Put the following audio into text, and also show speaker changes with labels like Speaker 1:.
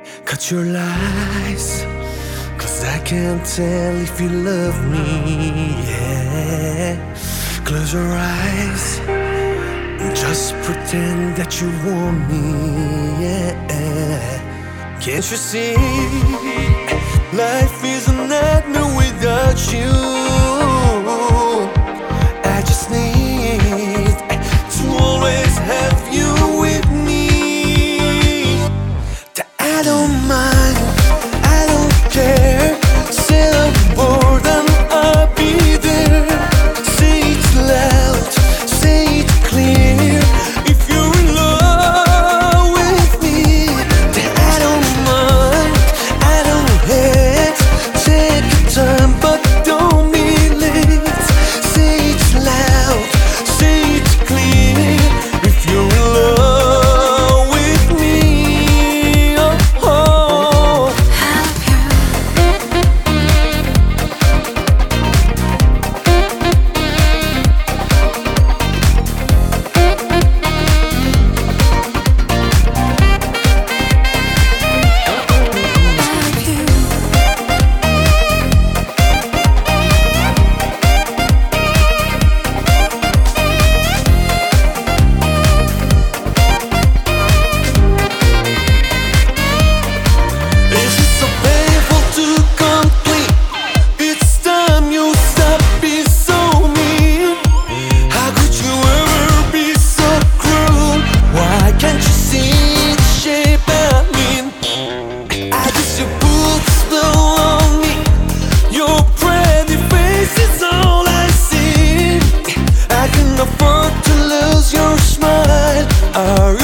Speaker 1: Cut your lies, 'cause I can't tell if you love me, yeah. Close your eyes and just pretend that you want me, yeah. Can't you see, life is a nightmare without you. I just need to always have you with me. I don't mind, I don't care. Say the word and I'll be there. Say it loud, say it clear. If you're in love with me, then I don't mind, I don't hate. Take your time, but don't be late. Say it loud, say it clear. If you're in love with me, oh, oh. Is it so painful to complete? It's time you stop being so mean. How could you ever be so cruel? Why can't you see the shape I'm in? I guess you put a spell on me. Your pretty face is all I see. I can afford to lose your smile.